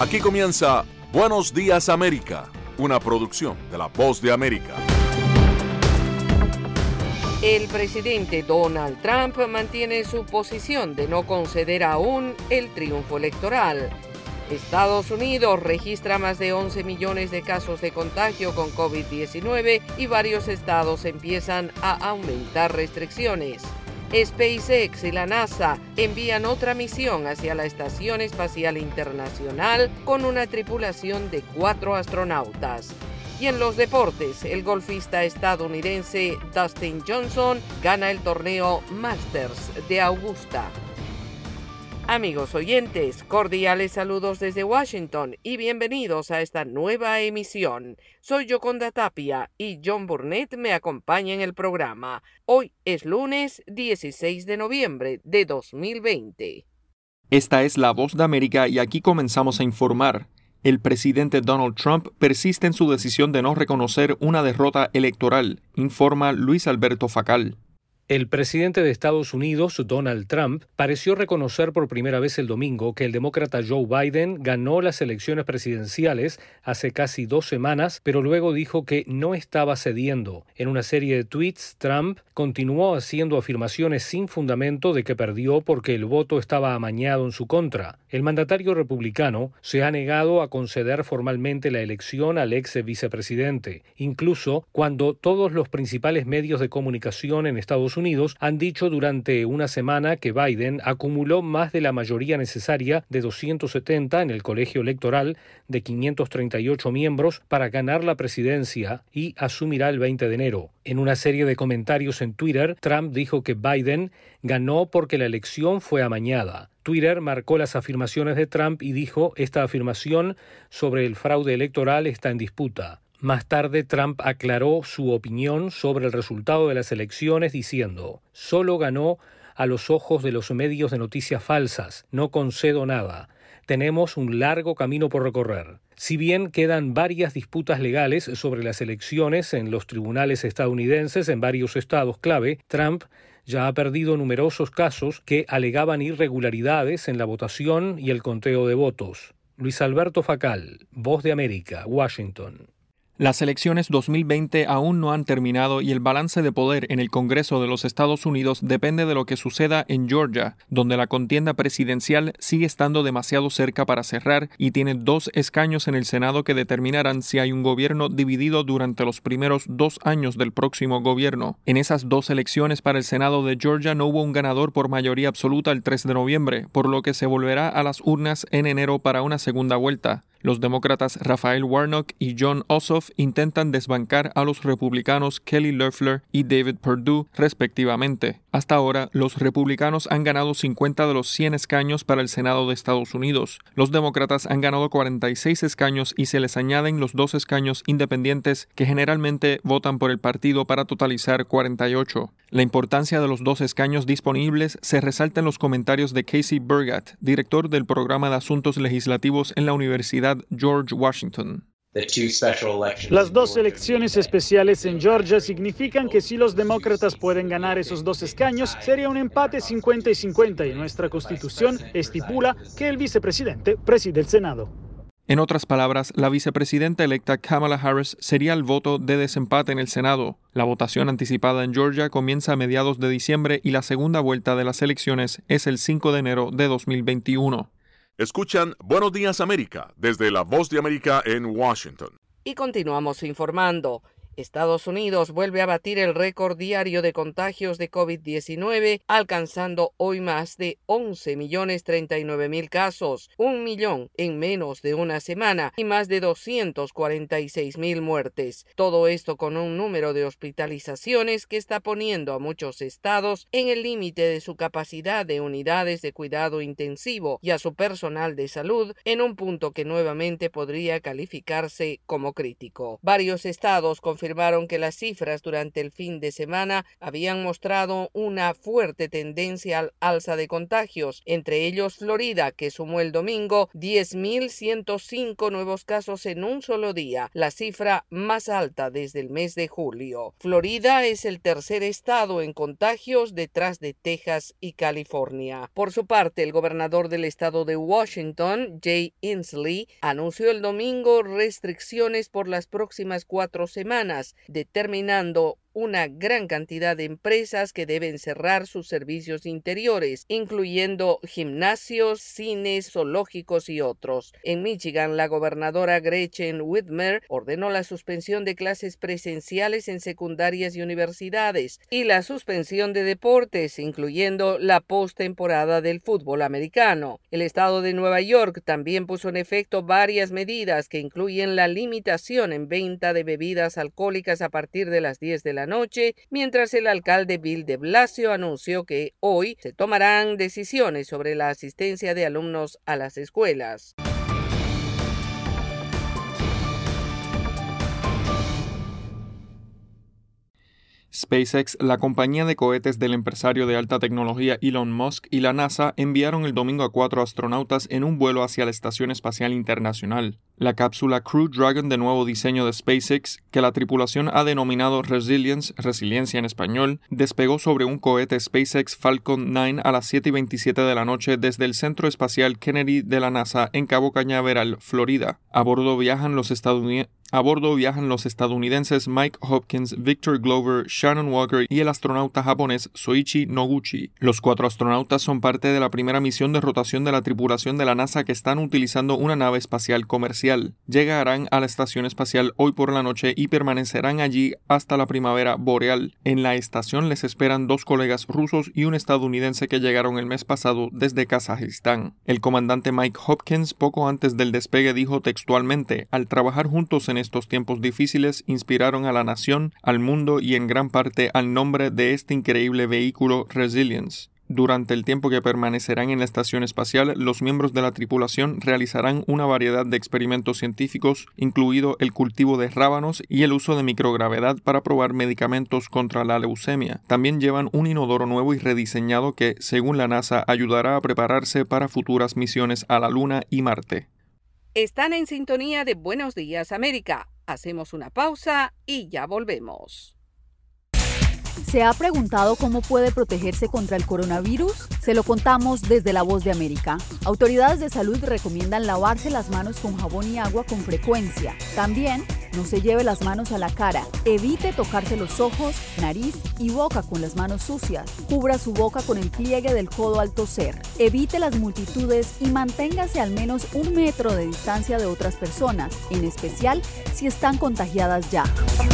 Aquí comienza Buenos Días América, una producción de La Voz de América. El presidente Donald Trump mantiene su posición de no conceder aún el triunfo electoral. Estados Unidos registra más de 11 millones de casos de contagio con COVID-19 y varios estados empiezan a aumentar restricciones. SpaceX y la NASA envían otra misión hacia la Estación Espacial Internacional con una tripulación de 4 astronautas. Y en los deportes, el golfista estadounidense Dustin Johnson gana el torneo Masters de Augusta. Amigos oyentes, cordiales saludos desde Washington y bienvenidos a esta nueva emisión. Soy Yoconda Tapia y John Burnett me acompaña en el programa. Hoy es lunes 16 de noviembre de 2020. Esta es La Voz de América y aquí comenzamos a informar. El presidente Donald Trump persiste en su decisión de no reconocer una derrota electoral, informa Luis Alberto Facal. El presidente de Estados Unidos, Donald Trump, pareció reconocer por primera vez el domingo que el demócrata Joe Biden ganó las elecciones presidenciales hace casi 2 semanas, pero luego dijo que no estaba cediendo. En una serie de tweets, Trump continuó haciendo afirmaciones sin fundamento de que perdió porque el voto estaba amañado en su contra. El mandatario republicano se ha negado a conceder formalmente la elección al ex vicepresidente, incluso cuando todos los principales medios de comunicación en Estados Unidos han dicho durante una semana que Biden acumuló más de la mayoría necesaria de 270 en el colegio electoral de 538 miembros para ganar la presidencia y asumirá el 20 de enero. En una serie de comentarios en Twitter, Trump dijo que Biden ganó porque la elección fue amañada. Twitter marcó las afirmaciones de Trump y dijo: esta afirmación sobre el fraude electoral está en disputa. Más tarde, Trump aclaró su opinión sobre el resultado de las elecciones diciendo: solo ganó a los ojos de los medios de noticias falsas, no concedo nada. Tenemos un largo camino por recorrer. Si bien quedan varias disputas legales sobre las elecciones en los tribunales estadounidenses en varios estados clave, Trump ya ha perdido numerosos casos que alegaban irregularidades en la votación y el conteo de votos. Luis Alberto Facal, Voz de América, Washington. Las elecciones 2020 aún no han terminado y el balance de poder en el Congreso de los Estados Unidos depende de lo que suceda en Georgia, donde la contienda presidencial sigue estando demasiado cerca para cerrar y tiene 2 escaños en el Senado que determinarán si hay un gobierno dividido durante los primeros 2 años del próximo gobierno. En esas 2 elecciones para el Senado de Georgia no hubo un ganador por mayoría absoluta el 3 de noviembre, por lo que se volverá a las urnas en enero para una segunda vuelta. Los demócratas Raphael Warnock y Jon Ossoff intentan desbancar a los republicanos Kelly Loeffler y David Perdue, respectivamente. Hasta ahora, los republicanos han ganado 50 de los 100 escaños para el Senado de Estados Unidos. Los demócratas han ganado 46 escaños y se les añaden los 2 escaños independientes que generalmente votan por el partido para totalizar 48. La importancia de los 2 escaños disponibles se resalta en los comentarios de Casey Burgatt, director del programa de asuntos legislativos en la Universidad George Washington. Las 2 elecciones especiales en Georgia significan que si los demócratas pueden ganar esos 2 escaños, sería un empate 50 y 50 y nuestra Constitución estipula que el vicepresidente preside el Senado. En otras palabras, la vicepresidenta electa Kamala Harris sería el voto de desempate en el Senado. La votación anticipada en Georgia comienza a mediados de diciembre y la segunda vuelta de las elecciones es el 5 de enero de 2021. Escuchan Buenos Días América desde La Voz de América en Washington. Y continuamos informando. Estados Unidos vuelve a batir el récord diario de contagios de COVID-19, alcanzando hoy más de 11.039.000 casos, 1 millón en menos de una semana y más de 246.000 muertes. Todo esto con un número de hospitalizaciones que está poniendo a muchos estados en el límite de su capacidad de unidades de cuidado intensivo y a su personal de salud en un punto que nuevamente podría calificarse como crítico. Varios estados confirmaron confirmaron que las cifras durante el fin de semana habían mostrado una fuerte tendencia al alza de contagios, entre ellos Florida, que sumó el domingo 10.105 nuevos casos en un solo día, la cifra más alta desde el mes de julio. Florida es el tercer estado en contagios detrás de Texas y California. Por su parte, el gobernador del estado de Washington, Jay Inslee, anunció el domingo restricciones por las próximas 4 semanas, determinando una gran cantidad de empresas que deben cerrar sus servicios interiores, incluyendo gimnasios, cines, zoológicos y otros. En Michigan, la gobernadora Gretchen Whitmer ordenó la suspensión de clases presenciales en secundarias y universidades y la suspensión de deportes, incluyendo la postemporada del fútbol americano. El estado de Nueva York también puso en efecto varias medidas que incluyen la limitación en venta de bebidas alcohólicas a partir de las 10 de la noche, mientras el alcalde Bill de Blasio anunció que hoy se tomarán decisiones sobre la asistencia de alumnos a las escuelas. SpaceX, la compañía de cohetes del empresario de alta tecnología Elon Musk, y la NASA enviaron el domingo a 4 astronautas en un vuelo hacia la Estación Espacial Internacional. La cápsula Crew Dragon de nuevo diseño de SpaceX, que la tripulación ha denominado Resilience, resiliencia en español, despegó sobre un cohete SpaceX Falcon 9 a las 7:27 de la noche desde el Centro Espacial Kennedy de la NASA en Cabo Cañaveral, Florida. A bordo viajan los estadounidenses Mike Hopkins, Victor Glover, Shannon Walker y el astronauta japonés Soichi Noguchi. Los 4 astronautas son parte de la primera misión de rotación de la tripulación de la NASA que están utilizando una nave espacial comercial. Llegarán a la estación espacial hoy por la noche y permanecerán allí hasta la primavera boreal. En la estación les esperan 2 colegas rusos y un estadounidense que llegaron el mes pasado desde Kazajistán. El comandante Mike Hopkins, poco antes del despegue, dijo textualmente: "Al trabajar juntos en estos tiempos difíciles, inspiraron a la nación, al mundo y en gran parte al nombre de este increíble vehículo Resilience". Durante el tiempo que permanecerán en la estación espacial, los miembros de la tripulación realizarán una variedad de experimentos científicos, incluido el cultivo de rábanos y el uso de microgravedad para probar medicamentos contra la leucemia. También llevan un inodoro nuevo y rediseñado que, según la NASA, ayudará a prepararse para futuras misiones a la Luna y Marte. Están en sintonía de Buenos Días América. Hacemos una pausa y ya volvemos. ¿Se ha preguntado cómo puede protegerse contra el coronavirus? Se lo contamos desde La Voz de América. Autoridades de salud recomiendan lavarse las manos con jabón y agua con frecuencia. También, no se lleve las manos a la cara. Evite tocarse los ojos, nariz y boca con las manos sucias. Cubra su boca con el pliegue del codo al toser. Evite las multitudes y manténgase al menos 1 metro de distancia de otras personas, en especial si están contagiadas ya.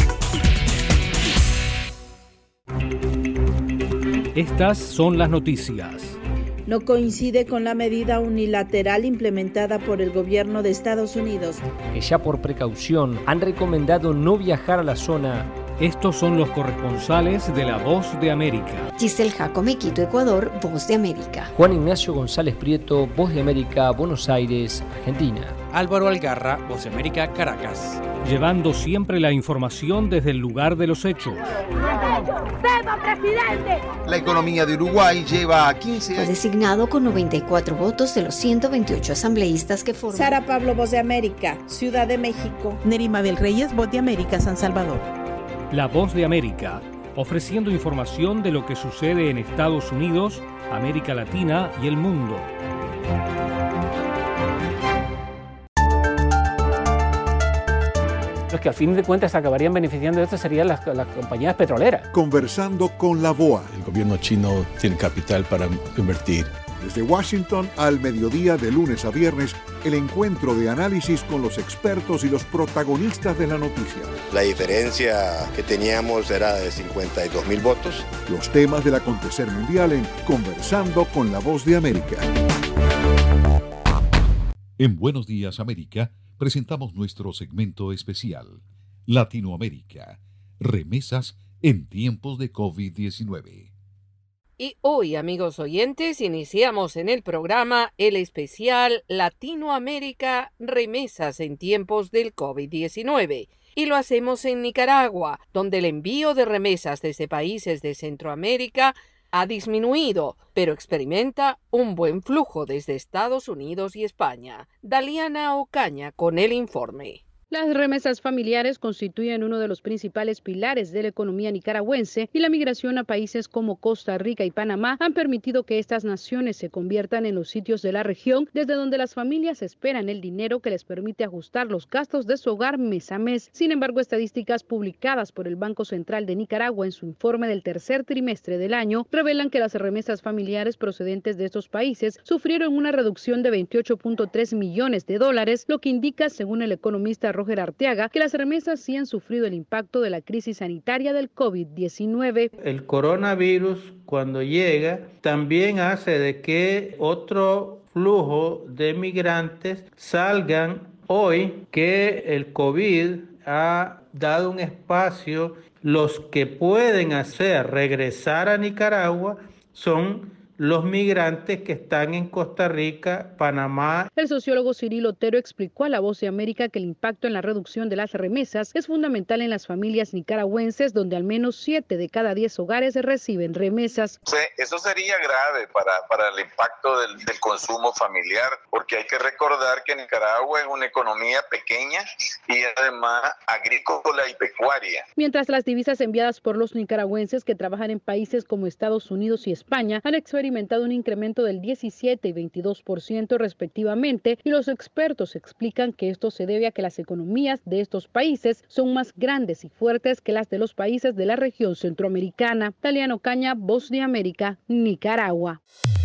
Estas son las noticias. No coincide con la medida unilateral implementada por el gobierno de Estados Unidos. Que ya por precaución han recomendado no viajar a la zona. Estos son los corresponsales de La Voz de América. Giselle Jacome, Quito, Ecuador, Voz de América. Juan Ignacio González Prieto, Voz de América, Buenos Aires, Argentina. Álvaro Algarra, Voz de América, Caracas. Llevando siempre la información desde el lugar de los hechos. ¡Viva, presidente! La economía de Uruguay lleva 15 años. Fue designado con 94 votos de los 128 asambleístas que forman. Sara Pablo, Voz de América, Ciudad de México. Nerima Bel Reyes, Voz de América, San Salvador. La Voz de América, ofreciendo información de lo que sucede en Estados Unidos, América Latina y el mundo. Los que al fin de cuentas acabarían beneficiando de esto serían las compañías petroleras. Conversando con la BOA. El gobierno chino tiene capital para invertir. Desde Washington al mediodía de lunes a viernes, el encuentro de análisis con los expertos y los protagonistas de la noticia. La diferencia que teníamos era de 52.000 votos. Los temas del acontecer mundial en Conversando con la Voz de América. En Buenos Días América presentamos nuestro segmento especial, Latinoamérica, remesas en tiempos de COVID-19. Y hoy, amigos oyentes, iniciamos en el programa el especial Latinoamérica, remesas en tiempos del COVID-19. Y lo hacemos en Nicaragua, donde el envío de remesas desde países de Centroamérica ha disminuido, pero experimenta un buen flujo desde Estados Unidos y España. Daliana Ocaña con el informe. Las remesas familiares constituyen uno de los principales pilares de la economía nicaragüense y la migración a países como Costa Rica y Panamá han permitido que estas naciones se conviertan en los sitios de la región desde donde las familias esperan el dinero que les permite ajustar los gastos de su hogar mes a mes. Sin embargo, estadísticas publicadas por el Banco Central de Nicaragua en su informe del tercer trimestre del año revelan que las remesas familiares procedentes de estos países sufrieron una reducción de $28.3 millones, lo que indica, según el economista Roger Arteaga, que las remesas sí han sufrido el impacto de la crisis sanitaria del COVID-19. El coronavirus, cuando llega, también hace de que otro flujo de migrantes salgan hoy, que el COVID ha dado un espacio. Los que pueden hacer regresar a Nicaragua son los migrantes que están en Costa Rica, Panamá. El sociólogo Cirilo Otero explicó a La Voz de América que el impacto en la reducción de las remesas es fundamental en las familias nicaragüenses, donde al menos 7 de cada 10 hogares reciben remesas. Eso sería grave para el impacto del consumo familiar, porque hay que recordar que Nicaragua es una economía pequeña y además agrícola y pecuaria. Mientras las divisas enviadas por los nicaragüenses que trabajan en países como Estados Unidos y España han experimentado un incremento del 17 y 22% respectivamente, y los expertos explican que esto se debe a que las economías de estos países son más grandes y fuertes que las de los países de la región centroamericana. Daliana Ocaña, Voz de América, Nicaragua.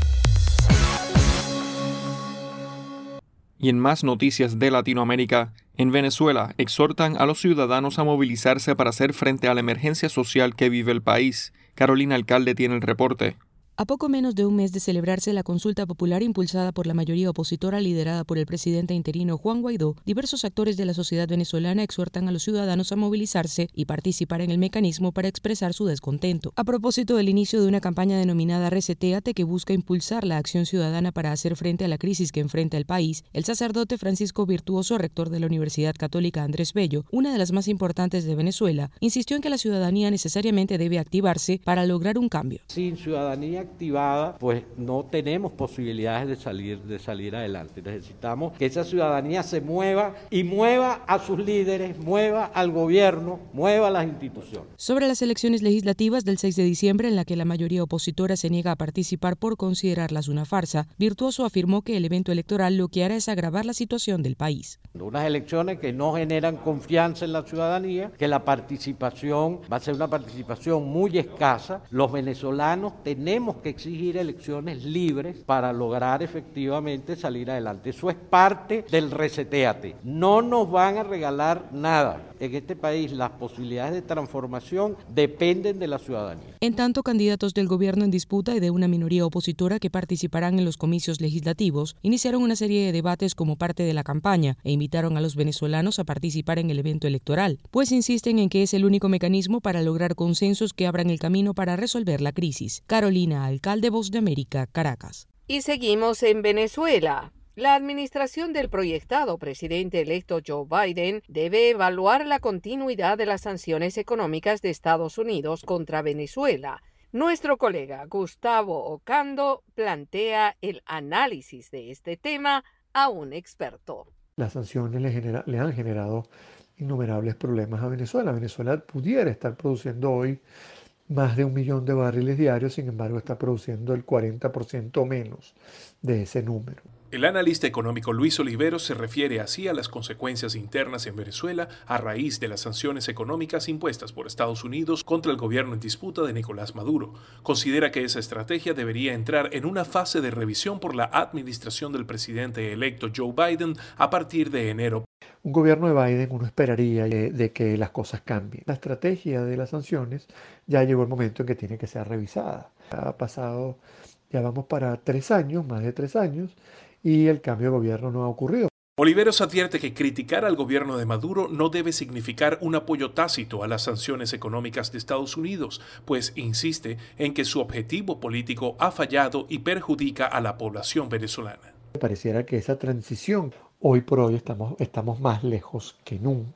Y en más noticias de Latinoamérica, en Venezuela exhortan a los ciudadanos a movilizarse para hacer frente a la emergencia social que vive el país. Carolina Alcalde tiene el reporte. A poco menos de un mes de celebrarse la consulta popular impulsada por la mayoría opositora liderada por el presidente interino Juan Guaidó, diversos actores de la sociedad venezolana exhortan a los ciudadanos a movilizarse y participar en el mecanismo para expresar su descontento. A propósito del inicio de una campaña denominada Resetéate, que busca impulsar la acción ciudadana para hacer frente a la crisis que enfrenta el país, el sacerdote Francisco Virtuoso, rector de la Universidad Católica Andrés Bello, una de las más importantes de Venezuela, insistió en que la ciudadanía necesariamente debe activarse para lograr un cambio. Sin ciudadanía activada, pues no tenemos posibilidades de salir adelante. Necesitamos que esa ciudadanía se mueva y mueva a sus líderes, mueva al gobierno, mueva a las instituciones. Sobre las elecciones legislativas del 6 de diciembre, en la que la mayoría opositora se niega a participar por considerarlas una farsa, Virtuoso afirmó que el evento electoral lo que hará es agravar la situación del país. Unas elecciones que no generan confianza en la ciudadanía, que la participación va a ser una participación muy escasa. Los venezolanos tenemos que exigir elecciones libres para lograr efectivamente salir adelante. Eso es parte del resetéate. No nos van a regalar nada. En este país las posibilidades de transformación dependen de la ciudadanía. En tanto, candidatos del gobierno en disputa y de una minoría opositora que participarán en los comicios legislativos iniciaron una serie de debates como parte de la campaña e invitaron a los venezolanos a participar en el evento electoral, pues insisten en que es el único mecanismo para lograr consensos que abran el camino para resolver la crisis. Carolina Alcalde, Voz de América, Caracas. Y seguimos en Venezuela. La administración del proyectado presidente electo Joe Biden debe evaluar la continuidad de las sanciones económicas de Estados Unidos contra Venezuela. Nuestro colega Gustavo Ocando plantea el análisis de este tema a un experto. Las sanciones le han generado innumerables problemas a Venezuela. Venezuela pudiera estar produciendo hoy más de 1 millón de barriles diarios, sin embargo está produciendo el 40% menos de ese número. El analista económico Luis Oliveros se refiere así a las consecuencias internas en Venezuela a raíz de las sanciones económicas impuestas por Estados Unidos contra el gobierno en disputa de Nicolás Maduro. Considera que esa estrategia debería entrar en una fase de revisión por la administración del presidente electo Joe Biden a partir de enero. Un gobierno de Biden, uno esperaría de que las cosas cambien. La estrategia de las sanciones ya llegó el momento en que tiene que ser revisada. Ha pasado, ya vamos para 3 años, más de 3 años, y el cambio de gobierno no ha ocurrido. Oliveros advierte que criticar al gobierno de Maduro no debe significar un apoyo tácito a las sanciones económicas de Estados Unidos, pues insiste en que su objetivo político ha fallado y perjudica a la población venezolana. Pareciera que esa transición, hoy por hoy estamos más lejos que nunca.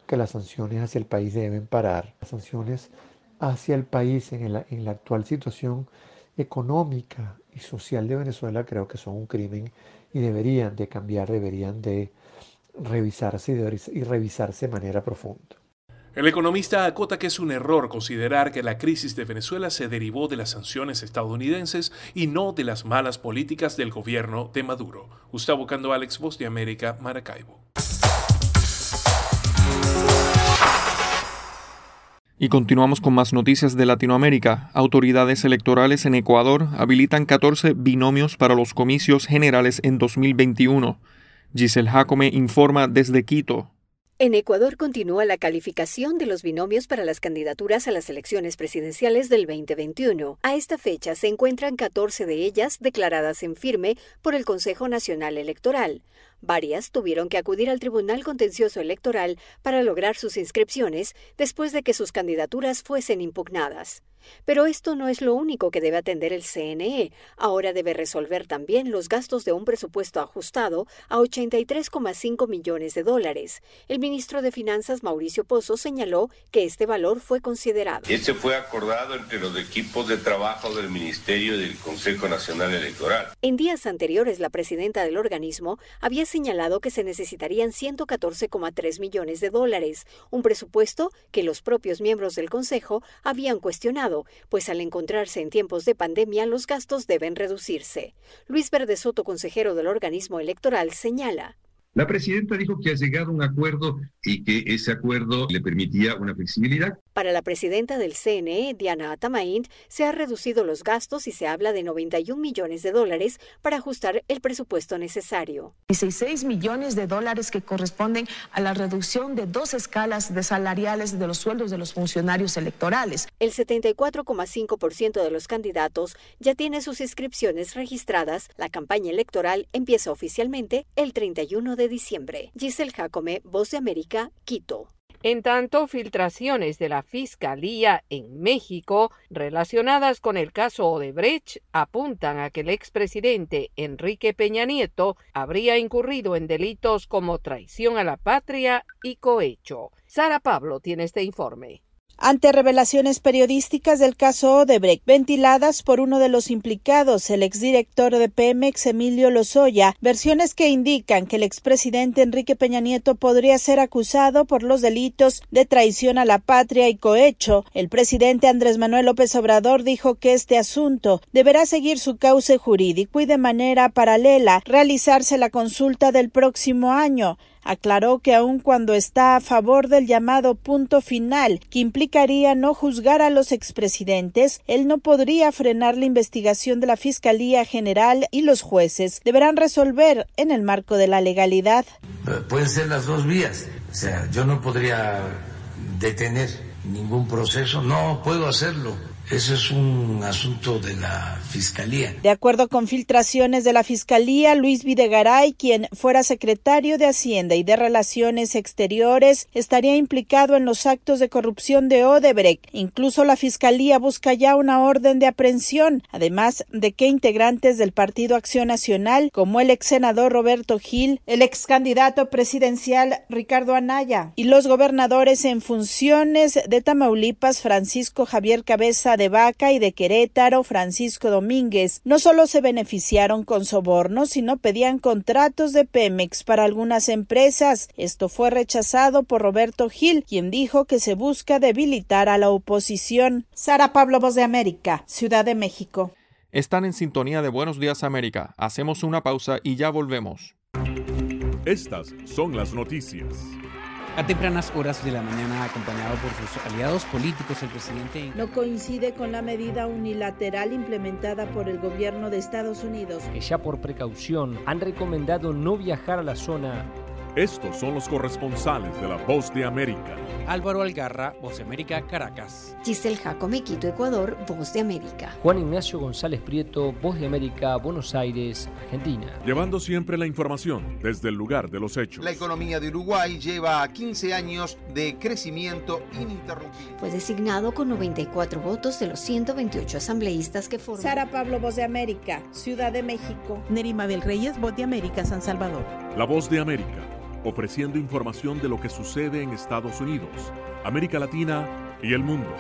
que las sanciones hacia el país deben parar. Las sanciones hacia el país en la actual situación económica y social de Venezuela creo que son un crimen y deberían de cambiar, deberían de revisarse y revisarse de manera profunda. El economista acota que es un error considerar que la crisis de Venezuela se derivó de las sanciones estadounidenses y no de las malas políticas del gobierno de Maduro. Gustavo Cando Alex, Voz de América, Maracaibo. Y continuamos con más noticias de Latinoamérica. Autoridades electorales en Ecuador habilitan 14 binomios para los comicios generales en 2021. Giselle Jacome informa desde Quito. En Ecuador continúa la calificación de los binomios para las candidaturas a las elecciones presidenciales del 2021. A esta fecha se encuentran 14 de ellas declaradas en firme por el Consejo Nacional Electoral. Varias tuvieron que acudir al Tribunal Contencioso Electoral para lograr sus inscripciones después de que sus candidaturas fuesen impugnadas. Pero esto no es lo único que debe atender el CNE. Ahora debe resolver también los gastos de un presupuesto ajustado a $83,5 millones. El ministro de Finanzas, Mauricio Pozo, señaló que este valor fue considerado. Este fue acordado entre los equipos de trabajo del Ministerio y del Consejo Nacional Electoral. En días anteriores, la presidenta del organismo había señalado que se necesitarían $114,3 millones, un presupuesto que los propios miembros del Consejo habían cuestionado, pues al encontrarse en tiempos de pandemia, los gastos deben reducirse. Luis Verde Soto, consejero del organismo electoral, señala. La presidenta dijo que ha llegado a un acuerdo y que ese acuerdo le permitía una flexibilidad. Para la presidenta del CNE, Diana Atamaint, se han reducido los gastos y se habla de $91 millones para ajustar el presupuesto necesario. $16 millones que corresponden a la reducción de 2 escalas de salariales de los sueldos de los funcionarios electorales. El 74,5% de los candidatos ya tiene sus inscripciones registradas. La campaña electoral empieza oficialmente el 31 de diciembre. Giselle Jacome, Voz de América, Quito. En tanto, filtraciones de la Fiscalía en México relacionadas con el caso Odebrecht apuntan a que el expresidente Enrique Peña Nieto habría incurrido en delitos como traición a la patria y cohecho. Sara Pablo tiene este informe. Ante revelaciones periodísticas del caso Odebrecht, ventiladas por uno de los implicados, el exdirector de Pemex, Emilio Lozoya, versiones que indican que el expresidente Enrique Peña Nieto podría ser acusado por los delitos de traición a la patria y cohecho, el presidente Andrés Manuel López Obrador dijo que este asunto deberá seguir su cauce jurídico y de manera paralela realizarse la consulta del próximo año. Aclaró que aun cuando está a favor del llamado punto final, que implicaría no juzgar a los expresidentes, él no podría frenar la investigación de la Fiscalía General y los jueces deberán resolver en el marco de la legalidad. Pueden ser las dos vías, o sea, yo no podría detener ningún proceso, no puedo hacerlo. Eso es un asunto de la Fiscalía. De acuerdo con filtraciones de la Fiscalía, Luis Videgaray, quien fuera secretario de Hacienda y de Relaciones Exteriores, estaría implicado en los actos de corrupción de Odebrecht. Incluso la Fiscalía busca ya una orden de aprehensión, además de que integrantes del Partido Acción Nacional, como el ex senador Roberto Gil, el ex candidato presidencial Ricardo Anaya y los gobernadores en funciones de Tamaulipas, Francisco Javier Cabeza de Vaca, y de Querétaro, Francisco Domínguez, no solo se beneficiaron con sobornos, sino pedían contratos de Pemex para algunas empresas. Esto fue rechazado por Roberto Gil, quien dijo que se busca debilitar a la oposición. Sara Pablo, Voz de América, Ciudad de México. Están en sintonía de Buenos Días América. Hacemos una pausa y ya volvemos. Estas son las noticias. A tempranas horas de la mañana, acompañado por sus aliados políticos, el presidente no coincide con la medida unilateral implementada por el gobierno de Estados Unidos, que ya por precaución han recomendado no viajar a la zona. Estos son los corresponsales de La Voz de América. Álvaro Algarra, Voz de América, Caracas. Giselle Jacome, Quito, Ecuador, Voz de América. Juan Ignacio González Prieto, Voz de América, Buenos Aires, Argentina. Llevando siempre la información desde el lugar de los hechos. La economía de Uruguay lleva 15 años de crecimiento ininterrumpido. Fue designado con 94 votos de los 128 asambleístas que forman. Sara Pablo, Voz de América, Ciudad de México. Neri Mabel Reyes, Voz de América, San Salvador. La Voz de América. ofreciendo información de lo que sucede en Estados Unidos, América Latina y el mundo.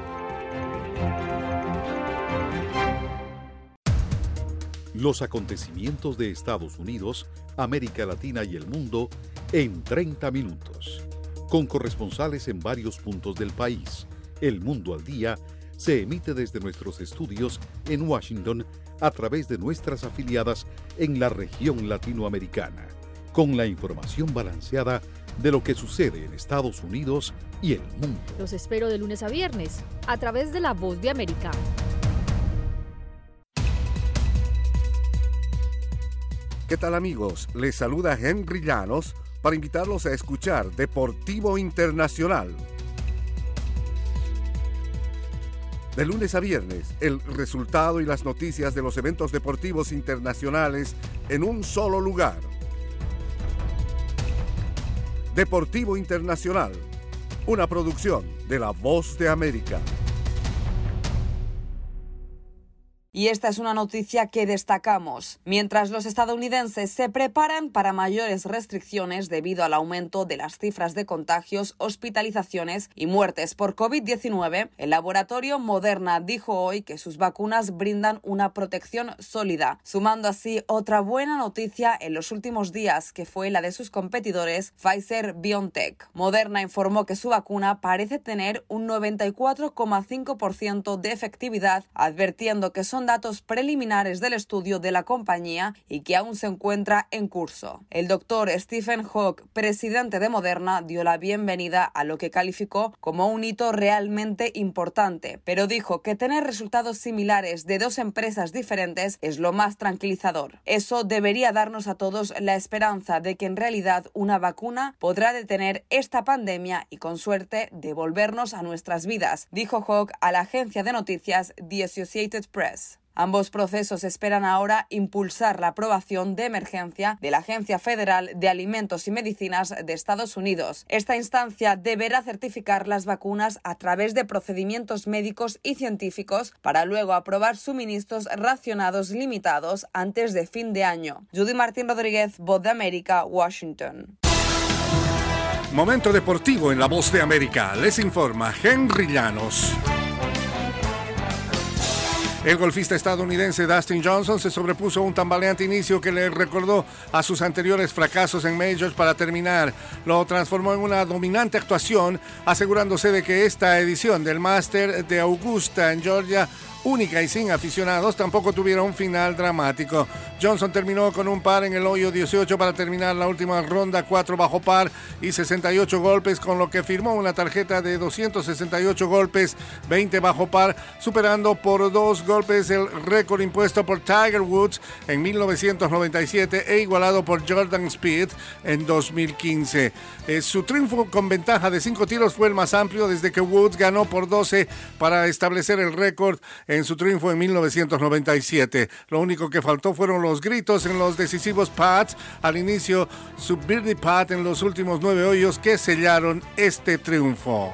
Los acontecimientos de Estados Unidos, América Latina y el mundo en 30 minutos. Con corresponsales en varios puntos del país. El Mundo al Día se emite desde nuestros estudios en Washington a través de nuestras afiliadas en la región latinoamericana, con la información balanceada de lo que sucede en Estados Unidos y el mundo. Los espero de lunes a viernes a través de La Voz de América. ¿Qué tal, amigos? Les saluda Henry Llanos para invitarlos a escuchar Deportivo Internacional. De lunes a viernes, el resultado y las noticias de los eventos deportivos internacionales en un solo lugar. Deportivo Internacional, una producción de La Voz de América. Y esta es una noticia que destacamos. Mientras los estadounidenses se preparan para mayores restricciones debido al aumento de las cifras de contagios, hospitalizaciones y muertes por COVID-19, el laboratorio Moderna dijo hoy que sus vacunas brindan una protección sólida, sumando así otra buena noticia en los últimos días, que fue la de sus competidores Pfizer-BioNTech. Moderna informó que su vacuna parece tener un 94,5% de efectividad, advirtiendo que son datos preliminares del estudio de la compañía y que aún se encuentra en curso. El doctor Stephen Hoge, presidente de Moderna, dio la bienvenida a lo que calificó como un hito realmente importante, pero dijo que tener resultados similares de dos empresas diferentes es lo más tranquilizador. Eso debería darnos a todos la esperanza de que en realidad una vacuna podrá detener esta pandemia y con suerte devolvernos a nuestras vidas, dijo Hoge a la agencia de noticias The Associated Press. Ambos procesos esperan ahora impulsar la aprobación de emergencia de la Agencia Federal de Alimentos y Medicinas de Estados Unidos. Esta instancia deberá certificar las vacunas a través de procedimientos médicos y científicos para luego aprobar suministros racionados limitados antes de fin de año. Judy Martín Rodríguez, Voz de América, Washington. Momento deportivo en La Voz de América. Les informa Henry Llanos. El golfista estadounidense Dustin Johnson se sobrepuso a un tambaleante inicio que le recordó a sus anteriores fracasos en majors para terminar. Lo transformó en una dominante actuación, asegurándose de que esta edición del Master de Augusta en Georgia, única y sin aficionados, tampoco tuviera un final dramático. Johnson terminó con un par en el hoyo 18 para terminar la última ronda 4 bajo par y 68 golpes, con lo que firmó una tarjeta de 268 golpes, 20 bajo par, superando por 2 golpes el récord impuesto por Tiger Woods en 1997 e igualado por Jordan Spieth en 2015. Su triunfo con ventaja de 5 tiros fue el más amplio desde que Woods ganó por 12 para establecer el récord en su triunfo en 1997. Lo único que faltó fueron los gritos en los decisivos putts al inicio, su birdie putt en los últimos 9 hoyos que sellaron este triunfo.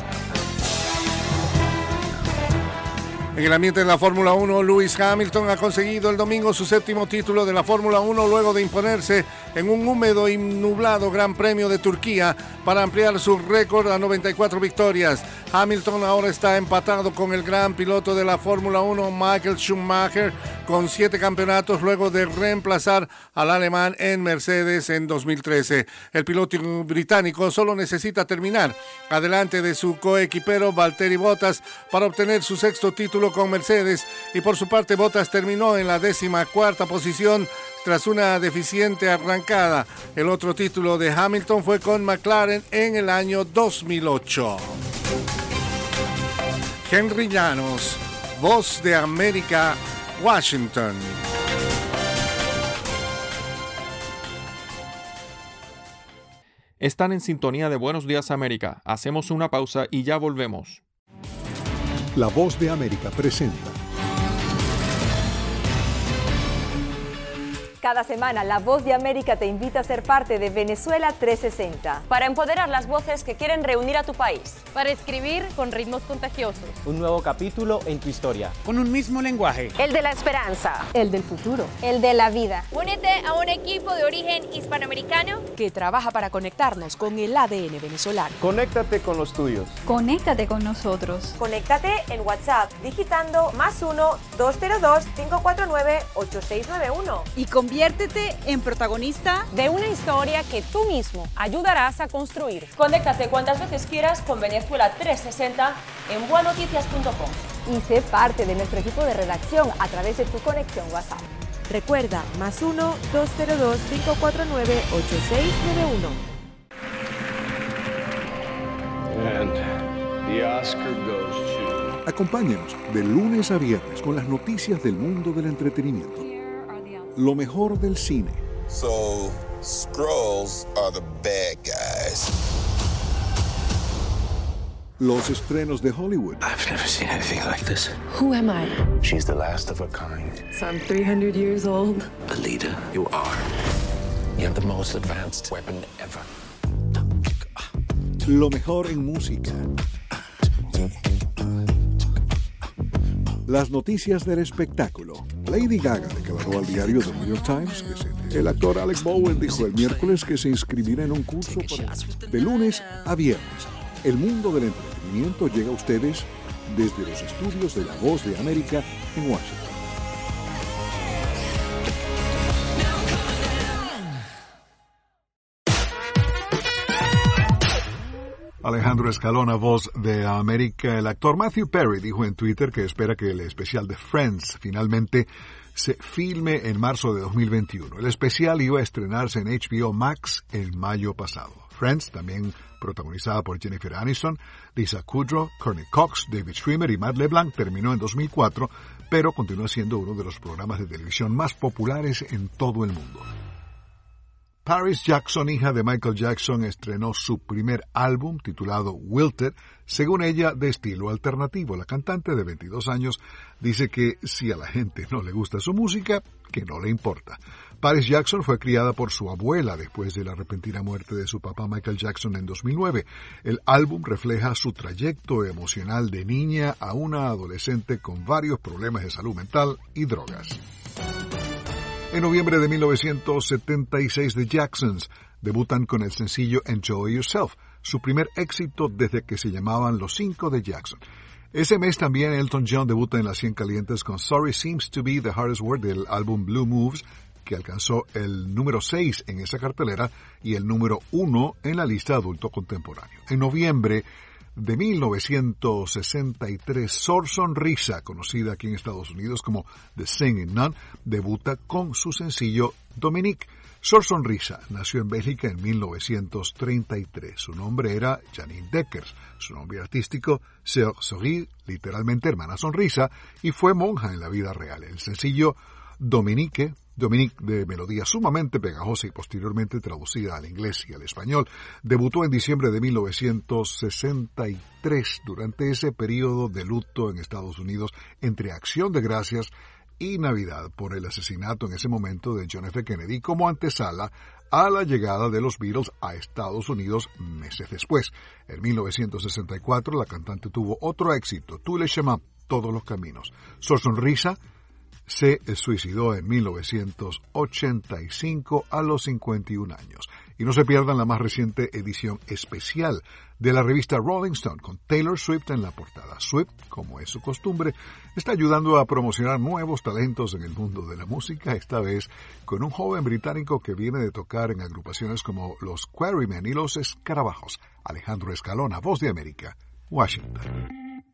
En el ambiente de la Fórmula 1, Lewis Hamilton ha conseguido el domingo su 7º título de la Fórmula 1 luego de imponerse en un húmedo y nublado Gran Premio de Turquía para ampliar su récord a 94 victorias. Hamilton ahora está empatado con el gran piloto de la Fórmula 1, Michael Schumacher, con 7 campeonatos luego de reemplazar al alemán en Mercedes en 2013. El piloto británico solo necesita terminar adelante de su coequipero Valtteri Bottas para obtener su 6º título con Mercedes, y por su parte Bottas terminó en la 14ª posición tras una deficiente arrancada. El otro título de Hamilton fue con McLaren en el año 2008. Henry Llanos, Voz de América, Washington. Están en sintonía de Buenos Días América. Hacemos una pausa y ya volvemos. La Voz de América presenta Cada semana, La Voz de América te invita a ser parte de Venezuela 360. Para empoderar las voces que quieren reunir a tu país. Para escribir con ritmos contagiosos. Un nuevo capítulo en tu historia. Con un mismo lenguaje. El de la esperanza. El del futuro. El de la vida. Únete a un equipo de origen hispanoamericano que trabaja para conectarnos con el ADN venezolano. Conéctate con los tuyos. Conéctate con nosotros. Conéctate en WhatsApp digitando +1-202-549-8691. Y conviértete en protagonista de una historia que tú mismo ayudarás a construir. Conéctate cuantas veces quieras con Venezuela 360 en buenoticias.com. Y sé parte de nuestro equipo de redacción a través de tu conexión WhatsApp. Recuerda, +1-202-549-8691. And the Oscar goes to... Acompáñenos de lunes a viernes con las noticias del mundo del entretenimiento. Lo mejor del cine. So, Skrulls are the bad guys. Los estrenos de Hollywood. I've never seen anything like this. Who am I? She's the last of her kind. So I'm 300 years old. A leader, you are. You have the most advanced weapon ever. Lo mejor en música. Las noticias del espectáculo. Lady Gaga declaró al diario The New York Times que el actor Alec Baldwin dijo el miércoles que se inscribirá en un curso de lunes a viernes. El mundo del entretenimiento llega a ustedes desde los estudios de La Voz de América en Washington. Alejandro Escalona, Voz de América. El actor Matthew Perry dijo en Twitter que espera que el especial de Friends finalmente se filme en marzo de 2021. El especial iba a estrenarse en HBO Max en mayo pasado. Friends, también protagonizada por Jennifer Aniston, Lisa Kudrow, Courtney Cox, David Schwimmer y Matt LeBlanc, terminó en 2004, pero continúa siendo uno de los programas de televisión más populares en todo el mundo. Paris Jackson, hija de Michael Jackson, estrenó su primer álbum titulado Wilted, según ella, de estilo alternativo. La cantante de 22 años dice que si a la gente no le gusta su música, que no le importa. Paris Jackson fue criada por su abuela después de la repentina muerte de su papá Michael Jackson en 2009. El álbum refleja su trayecto emocional de niña a una adolescente con varios problemas de salud mental y drogas. En noviembre de 1976, The Jacksons debutan con el sencillo Enjoy Yourself, su primer éxito desde que se llamaban Los Cinco de Jackson. Ese mes también Elton John debuta en las 100 calientes con Sorry Seems to Be the Hardest Word del álbum Blue Moves, que alcanzó el número 6 en esa cartelera y el número 1 en la lista adulto contemporáneo. En noviembre de 1963, Sor Sonrisa, conocida aquí en Estados Unidos como The Singing Nun, debuta con su sencillo Dominique. Sor Sonrisa nació en Bélgica en 1933. Su nombre era Janine Deckers. Su nombre artístico, Sœur Sourire, literalmente hermana sonrisa, y fue monja en la vida real. El sencillo Dominique, de melodía sumamente pegajosa y posteriormente traducida al inglés y al español, debutó en diciembre de 1963 durante ese periodo de luto en Estados Unidos entre Acción de Gracias y Navidad por el asesinato en ese momento de John F. Kennedy como antesala a la llegada de los Beatles a Estados Unidos meses después. En 1964 la cantante tuvo otro éxito, Tous les chemins, Todos los caminos. Sor Sonrisa se suicidó en 1985 a los 51 años. Y no se pierdan la más reciente edición especial de la revista Rolling Stone con Taylor Swift en la portada. Swift, como es su costumbre, está ayudando a promocionar nuevos talentos en el mundo de la música, esta vez con un joven británico que viene de tocar en agrupaciones como los Quarrymen y los Escarabajos. Alejandro Escalona, Voz de América, Washington.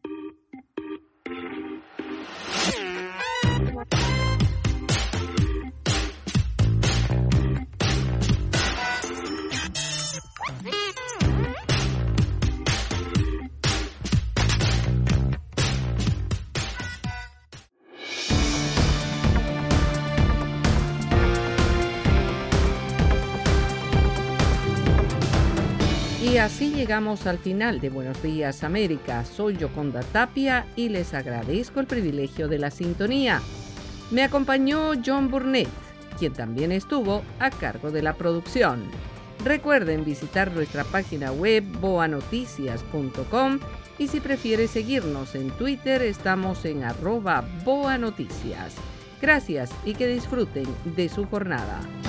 Y así llegamos al final de Buenos Días América. Soy Yoconda Tapia y les agradezco el privilegio de la sintonía. Me acompañó John Burnett. quien también estuvo a cargo de la producción. Recuerden visitar nuestra página web boanoticias.com y si prefiere seguirnos en Twitter estamos en @boanoticias. Gracias y que disfruten de su jornada.